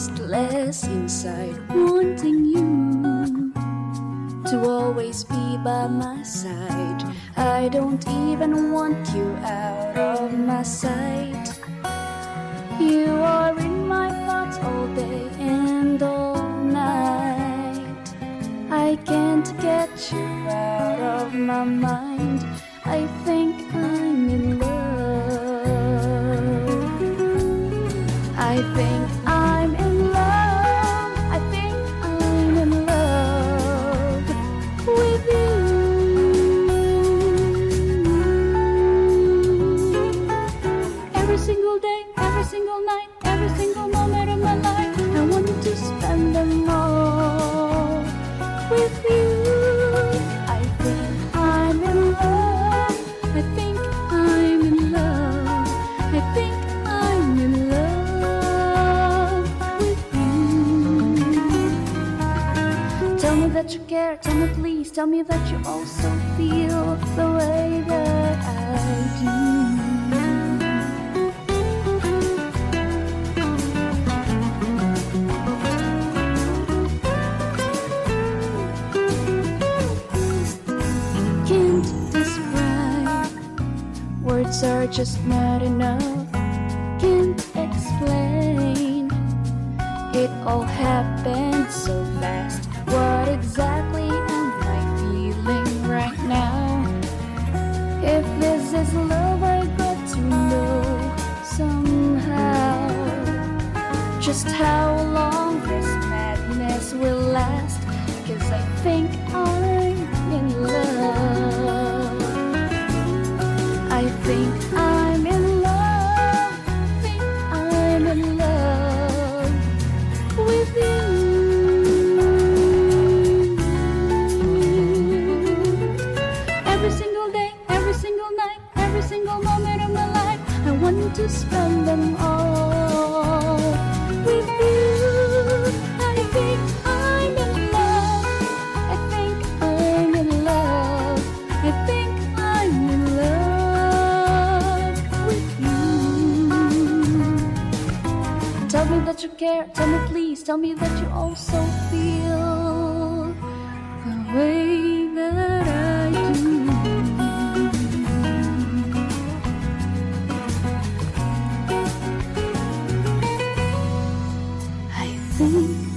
restless inside, wanting you to always be by my side. I don't even want you out of my sight. You are in my thoughts all day and all night. I can't get you out of my mind. I think I'm in love. I think I'm in love. I think I'm in love with you. Every single day, every single night, every single moment of my life, I want to spend them all with you. I think I'm in love. I think I'm in love. I think I'm in love with you. Tell me that you care, tell me please, tell me that you also feel the way that I do. Words are just not enough, can't explain. It all happened so fast. What exactly am I feeling right now? If this is love, I got to know somehow just how long this madness will last. 'Cause I think I'm in love. I think I'm in love. I think I'm in love with you. Every single day, every single night, every single moment of my life, I want to spend them all with you. I think I'm in love. I think I'm in love. I think I'm in love with you. Tell me that you care, tell me please, tell me that you also feel the way that I do. I think